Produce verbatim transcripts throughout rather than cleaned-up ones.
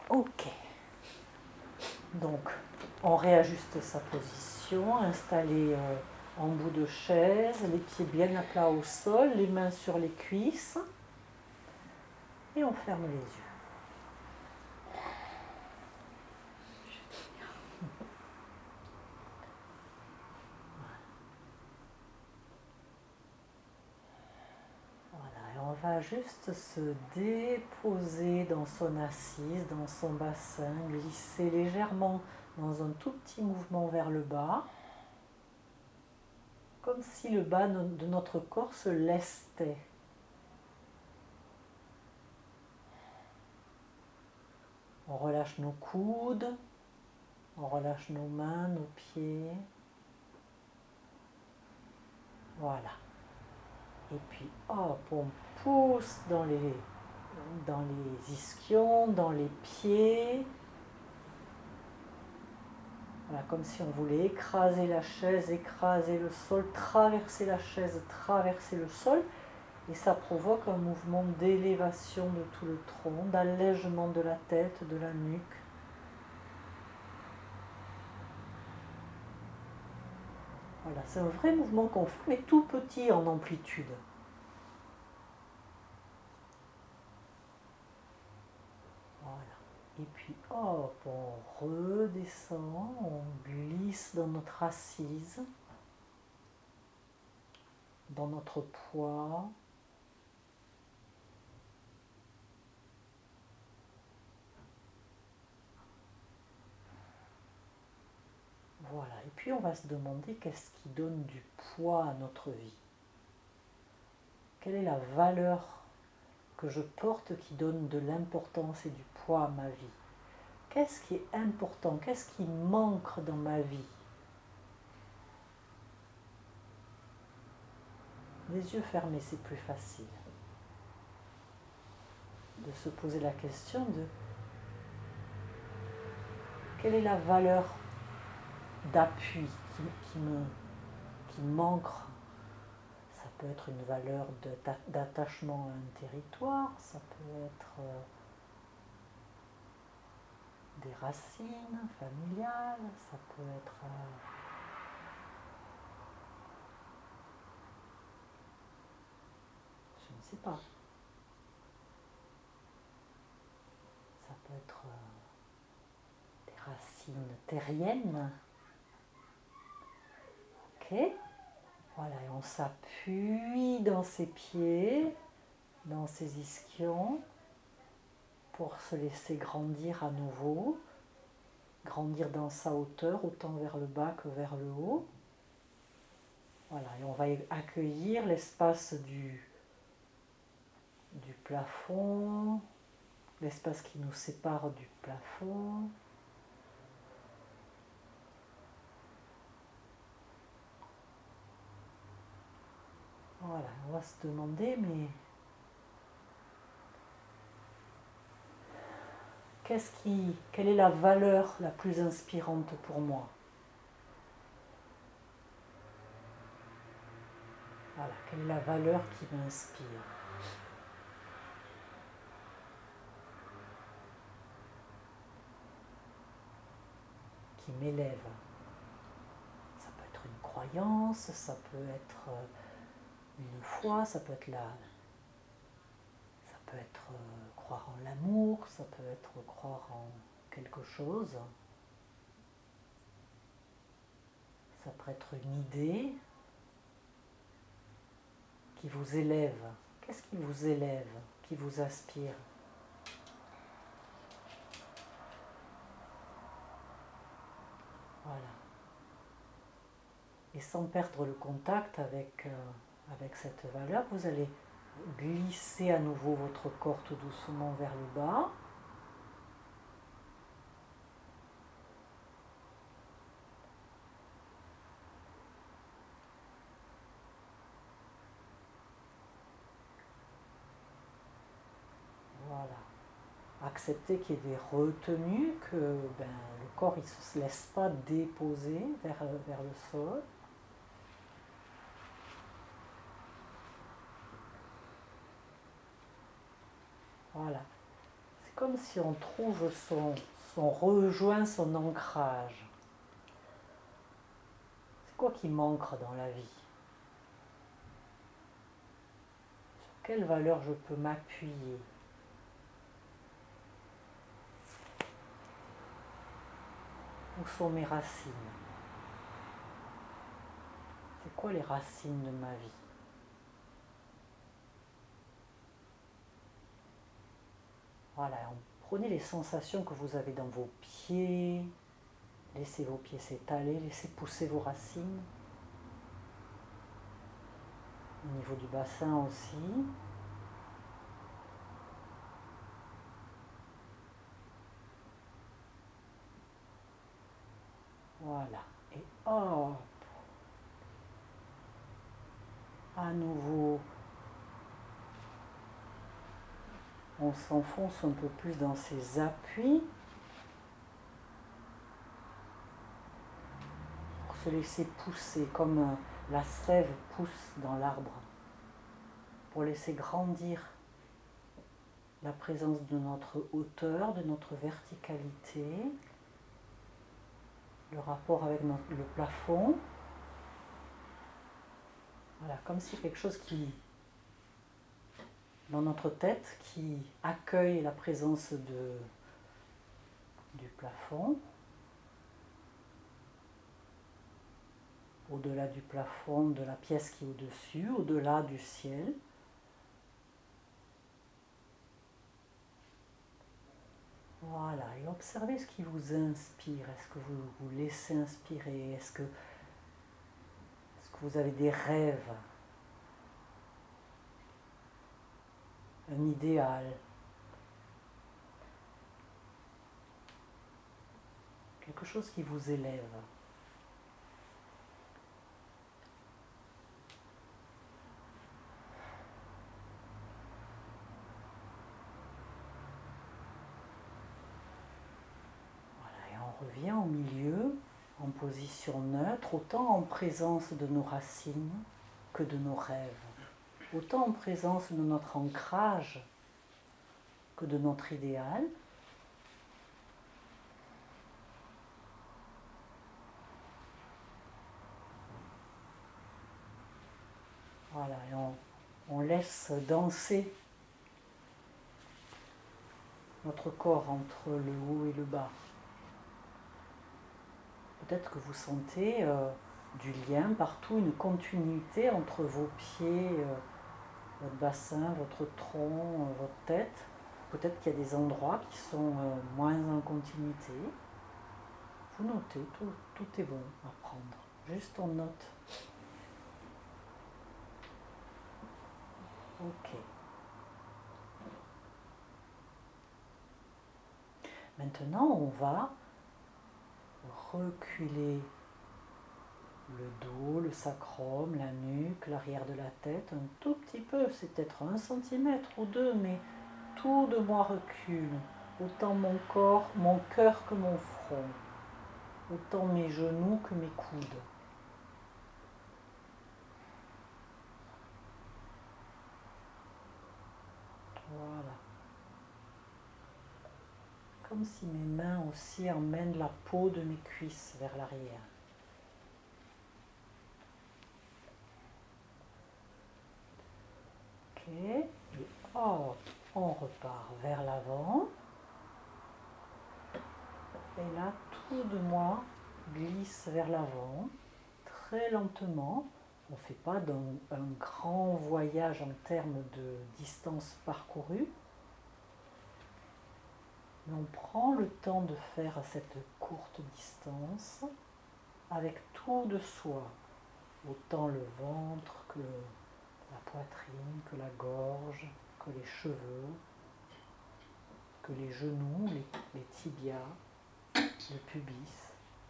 Ok. Donc, on réajuste sa position, installé euh, en bout de chaise, les pieds bien à plat au sol, les mains sur les cuisses. Et on ferme les yeux. Voilà, et on va juste se déposer dans son assise, dans son bassin, glisser légèrement dans un tout petit mouvement vers le bas, comme si le bas de notre corps se lestait. On relâche nos coudes, on relâche nos mains, nos pieds. Voilà. Et puis hop, on pousse dans les, dans les ischions, dans les pieds. Voilà, comme si on voulait écraser la chaise, écraser le sol, traverser la chaise, traverser le sol. Et ça provoque un mouvement d'élévation de tout le tronc, d'allègement de la tête, de la nuque. Voilà, c'est un vrai mouvement qu'on fait, mais tout petit en amplitude. Voilà. Et puis hop, on redescend, on glisse dans notre assise, dans notre poids. Voilà, et puis on va se demander qu'est-ce qui donne du poids à notre vie. Quelle est la valeur que je porte qui donne de l'importance et du poids à ma vie? Qu'est-ce qui est important? Qu'est-ce qui manque dans ma vie? Les yeux fermés, c'est plus facile de se poser la question de quelle est la valeur d'appui qui, qui me qui manque. Ça peut être une valeur d'attachement à un territoire, ça peut être euh, des racines familiales, ça peut être euh, je ne sais pas, ça peut être euh, des racines terriennes. Ok, voilà, et on s'appuie dans ses pieds, dans ses ischions, pour se laisser grandir à nouveau, grandir dans sa hauteur, autant vers le bas que vers le haut. Voilà, et on va accueillir l'espace du, du plafond, l'espace qui nous sépare du plafond. Voilà, on va se demander, mais qu'est-ce qui, quelle est la valeur la plus inspirante pour moi? Voilà, quelle est la valeur qui m'inspire? Qui m'élève? Ça peut être une croyance, ça peut être une foi, ça peut être la, ça peut être euh, croire en l'amour, ça peut être croire en quelque chose. Ça peut être une idée qui vous élève. Qu'est-ce qui vous élève, qui vous aspire? Voilà. Et sans perdre le contact avec, euh, avec cette valeur, vous allez glisser à nouveau votre corps tout doucement vers le bas. Voilà. Accepter qu'il y ait des retenues, que ben, le corps ne se laisse pas déposer vers, vers le sol. Voilà. C'est comme si on trouve son, son rejoint son ancrage. C'est quoi qui manque dans la vie? Sur quelle valeur je peux m'appuyer? Où sont mes racines? C'est quoi les racines de ma vie? Voilà, prenez les sensations que vous avez dans vos pieds, laissez vos pieds s'étaler, laissez pousser vos racines. Au niveau du bassin aussi. Voilà, et hop, à nouveau, on s'enfonce un peu plus dans ses appuis pour se laisser pousser comme la sève pousse dans l'arbre, pour laisser grandir la présence de notre hauteur, de notre verticalité, le rapport avec notre, le plafond. Voilà, comme si quelque chose qui, dans notre tête, qui accueille la présence de, du plafond. Au-delà du plafond, de la pièce qui est au-dessus, au-delà du ciel. Voilà, et observez ce qui vous inspire. Est-ce que vous vous laissez inspirer? Est-ce que, est-ce que vous avez des rêves? Un idéal? Quelque chose qui vous élève? On revient au milieu, en position neutre, autant en présence de nos racines que de nos rêves, autant en présence de notre ancrage que de notre idéal. Voilà, et on, on laisse danser notre corps entre le haut et le bas. Peut-être que vous sentez euh, du lien partout, une continuité entre vos pieds, euh, votre bassin, votre tronc, euh, votre tête. Peut-être qu'il y a des endroits qui sont euh, moins en continuité. Vous notez, tout, tout est bon à prendre. Juste on note. Ok. Maintenant, on va reculer le dos, le sacrum, la nuque, l'arrière de la tête, un tout petit peu, c'est peut-être un centimètre ou deux, mais tout de moi recule, autant mon corps, mon cœur que mon front, autant mes genoux que mes coudes. Voilà. Comme si mes mains aussi emmènent la peau de mes cuisses vers l'arrière. Ok, et hop, on repart vers l'avant. Et là, tout de moi glisse vers l'avant, très lentement. On ne fait pas un, un grand voyage en termes de distance parcourue, mais on prend le temps de faire cette courte distance avec tout de soi, autant le ventre que la poitrine, que la gorge, que les cheveux, que les genoux, les, les tibias, le pubis.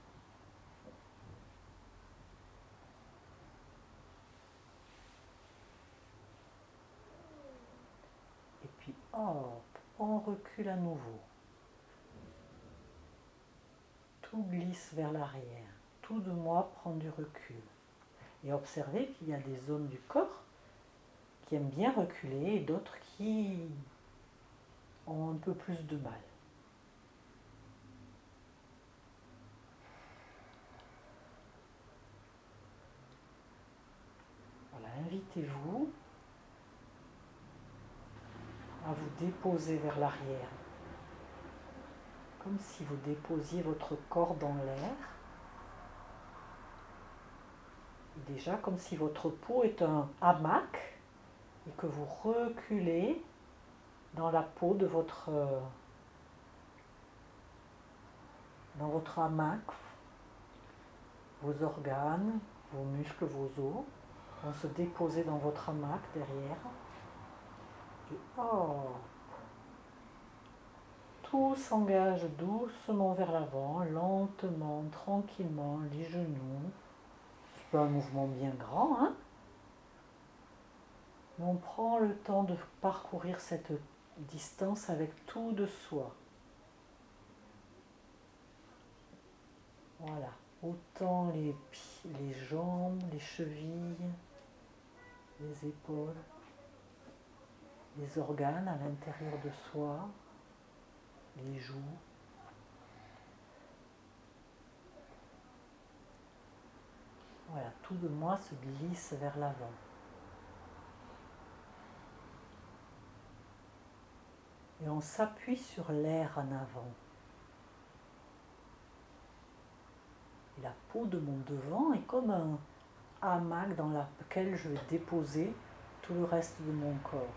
Et puis hop, on recule à nouveau. Tout glisse vers l'arrière. Tout de moi prend du recul. Et observez qu'il y a des zones du corps qui aiment bien reculer et d'autres qui ont un peu plus de mal. Voilà, invitez-vous à vous déposer vers l'arrière, comme si vous déposiez votre corps dans l'air. Déjà, comme si votre peau est un hamac et que vous reculez dans la peau de votre, dans votre hamac. Vos organes, vos muscles, vos os vont se déposer dans votre hamac derrière. Et hop, tout s'engage doucement vers l'avant, lentement, tranquillement, les genoux. C'est pas un mouvement bien grand, hein? Mais on prend le temps de parcourir cette distance avec tout de soi. Voilà, autant les pieds, les jambes, les chevilles, les épaules, les organes à l'intérieur de soi, les joues. Voilà, tout de moi se glisse vers l'avant. Et on s'appuie sur l'air en avant. Et la peau de mon devant est comme un hamac dans lequel je vais déposer tout le reste de mon corps.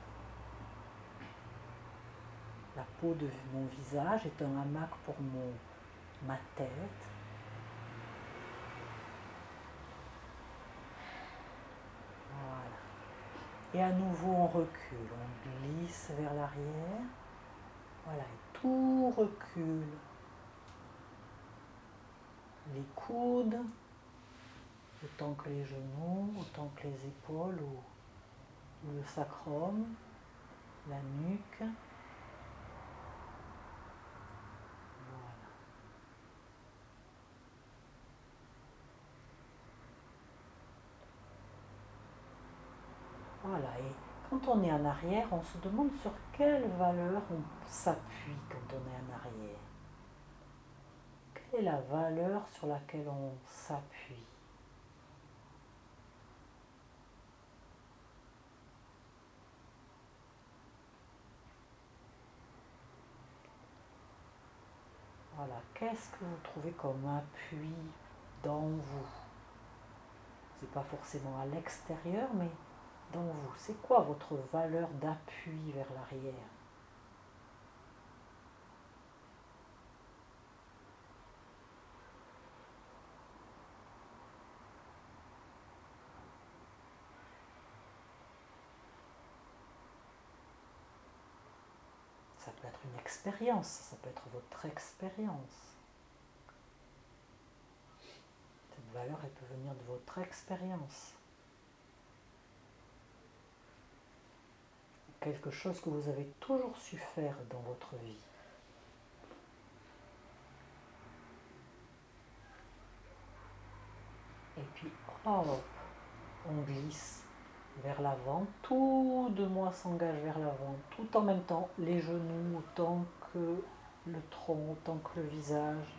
La peau de mon visage est un hamac pour mon, ma tête. Voilà. Et à nouveau on recule, on glisse vers l'arrière. Voilà, et tout recule. Les coudes, autant que les genoux, autant que les épaules ou, ou le sacrum, la nuque. Voilà, et quand on est en arrière, on se demande sur quelle valeur on s'appuie quand on est en arrière. Quelle est la valeur sur laquelle on s'appuie? Voilà, qu'est-ce que vous trouvez comme appui dans vous? C'est pas forcément à l'extérieur, mais dans vous. C'est quoi votre valeur d'appui vers l'arrière? Ça peut être une expérience, ça peut être votre expérience. Cette valeur, elle peut venir de votre expérience. Quelque chose que vous avez toujours su faire dans votre vie. Et puis, hop, on glisse vers l'avant, tout de moi s'engage vers l'avant, tout en même temps, les genoux autant que le tronc, autant que le visage.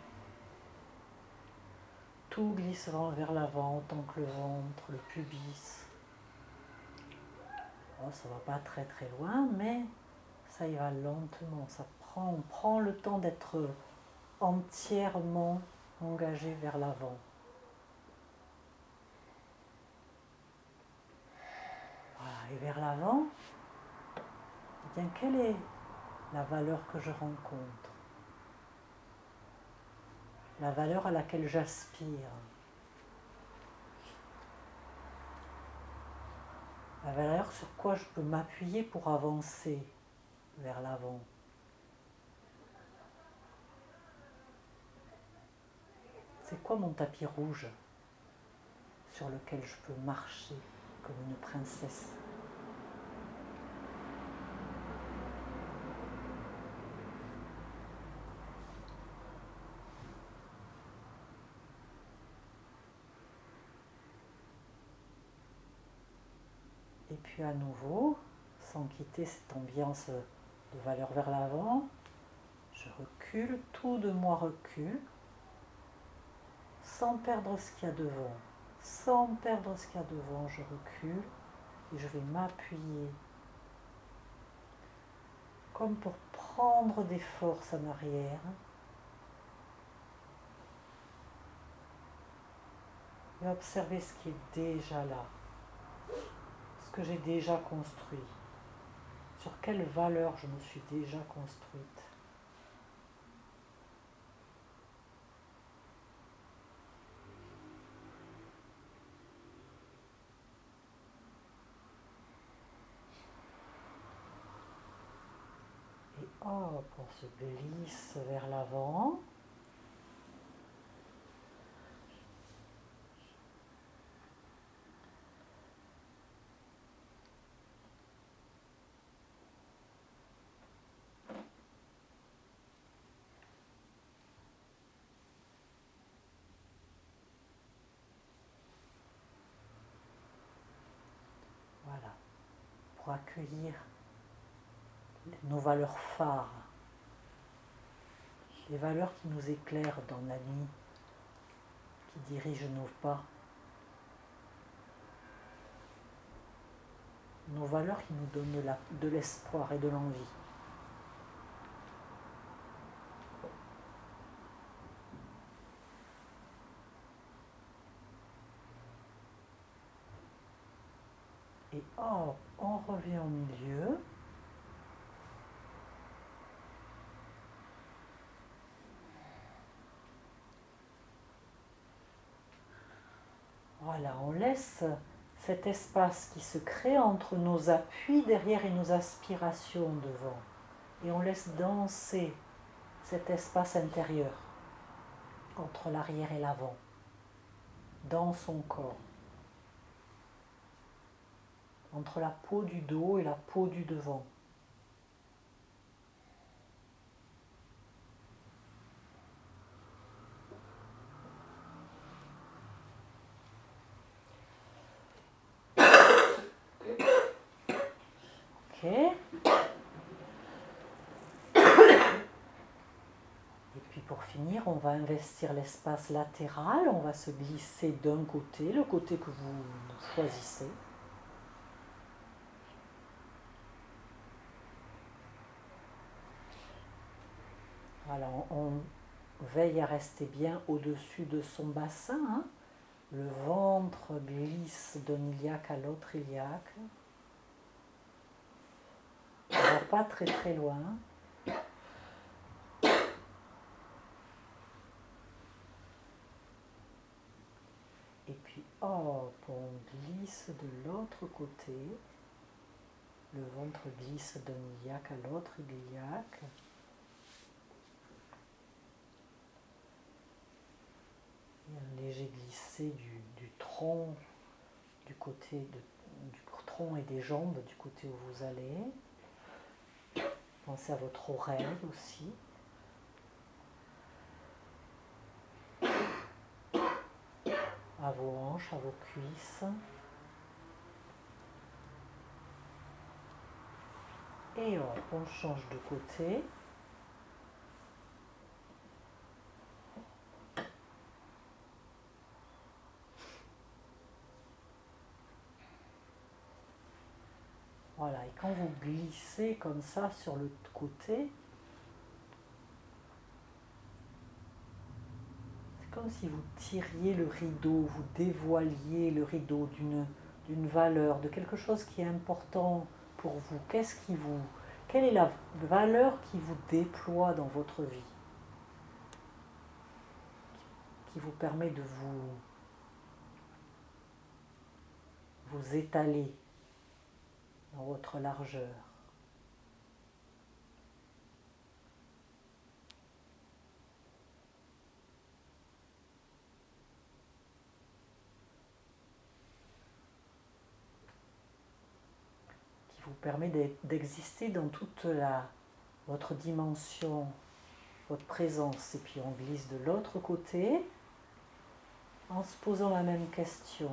Tout glisse vers l'avant, autant que le ventre, le pubis. Oh, ça va pas très très loin, mais ça y va lentement, ça prend, on prend le temps d'être entièrement engagé vers l'avant. Voilà, et vers l'avant, eh bien, quelle est la valeur que je rencontre? La valeur à laquelle j'aspire? La valeur sur quoi je peux m'appuyer pour avancer vers l'avant? C'est quoi mon tapis rouge sur lequel je peux marcher comme une princesse? Et puis à nouveau, sans quitter cette ambiance de valeur vers l'avant. Je recule, tout de moi recule, sans perdre ce qu'il y a devant. Sans perdre ce qu'il y a devant, je recule et je vais m'appuyer comme pour prendre des forces en arrière. Et observer ce qui est déjà là, ce que j'ai déjà construit, sur quelle valeur je me suis déjà construite. Et hop, on se glisse vers l'avant. Voilà, pour accueillir nos valeurs phares, les valeurs qui nous éclairent dans la nuit, qui dirigent nos pas, nos valeurs qui nous donnent de la- de l'espoir et de l'envie. Et hop, on revient au milieu. Voilà, on laisse cet espace qui se crée entre nos appuis derrière et nos aspirations devant. Et on laisse danser cet espace intérieur entre l'arrière et l'avant, dans son corps, entre la peau du dos et la peau du devant. Ok. Et puis pour finir, on va investir l'espace latéral, on va se glisser d'un côté, le côté que vous choisissez. Voilà, on, on veille à rester bien au-dessus de son bassin, hein. Le ventre glisse d'un iliaque à l'autre iliaque. On ne va pas très très loin. Et puis hop, on glisse de l'autre côté. Le ventre glisse d'un iliaque à l'autre iliaque. Et un léger glissé du, du tronc, du côté de, du tronc et des jambes, du côté où vous allez. Pensez à votre oreille aussi. À vos hanches, à vos cuisses. Et hop, on change de côté. Voilà, et quand vous glissez comme ça sur le côté, c'est comme si vous tiriez le rideau, vous dévoiliez le rideau d'une d'une valeur, de quelque chose qui est important pour vous. Qu'est-ce qui vous, quelle est la valeur qui vous déploie dans votre vie, qui vous permet de vous, vous étaler dans votre largeur. Qui vous permet d'exister dans toute la, votre dimension, votre présence. Et puis on glisse de l'autre côté en se posant la même question.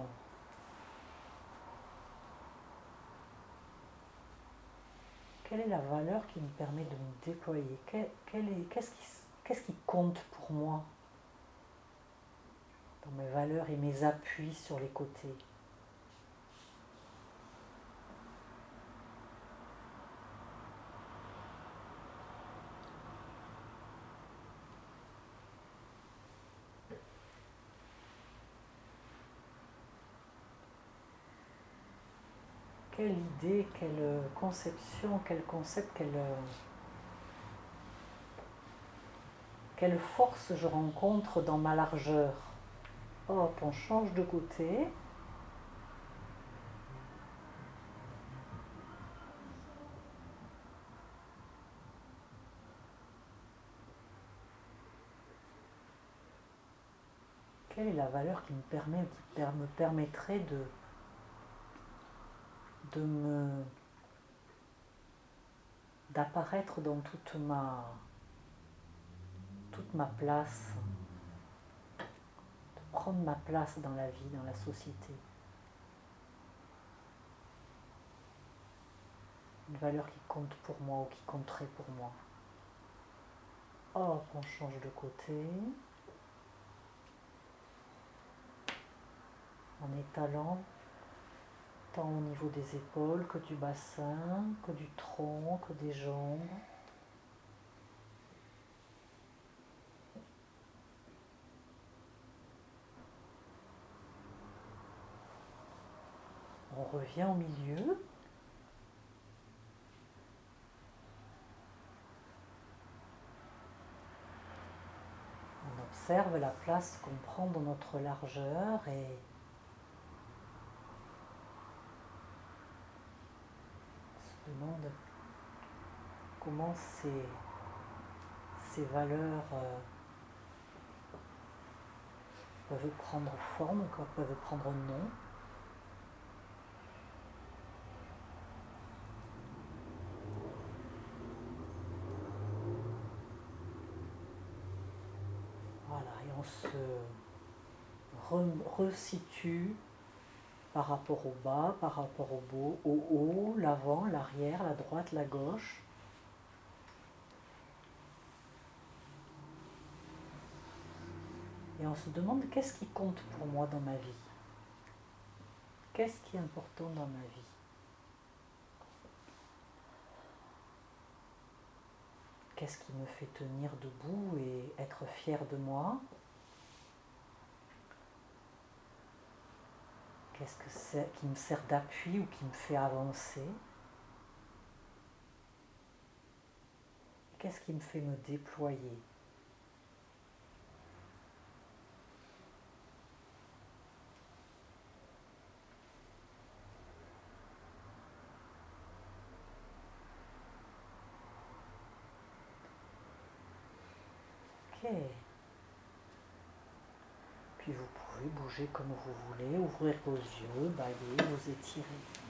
quelle est la valeur qui me permet de me déployer? Qu'est-ce qui, qu'est-ce qui compte pour moi dans mes valeurs et mes appuis sur les côtés? Quelle idée, quelle conception, quel concept, quelle, quelle force je rencontre dans ma largeur. Hop, on change de côté. Quelle est la valeur qui me permet, qui me permettrait de, de me d'apparaître dans toute ma toute ma place, de prendre ma place dans la vie, dans la société. Une valeur qui compte pour moi ou qui compterait pour moi. Hop, on change de côté. En étalant tant au niveau des épaules que du bassin, que du tronc, que des jambes. On revient au milieu. On observe la place qu'on prend dans notre largeur et on se demande comment ces, ces valeurs euh, peuvent prendre forme, peuvent prendre nom. Voilà, et on se re- resitue par rapport au bas, par rapport au, beau, au haut, l'avant, l'arrière, la droite, la gauche. Et on se demande qu'est-ce qui compte pour moi dans ma vie? Qu'est-ce qui est important dans ma vie? Qu'est-ce qui me fait tenir debout et être fier de moi? Qu'est-ce que c'est qui me sert d'appui ou qui me fait avancer? Qu'est-ce qui me fait me déployer? Ok. Puis vous pouvez bouger comme vous voulez, ouvrir vos yeux, bailler, vous étirer.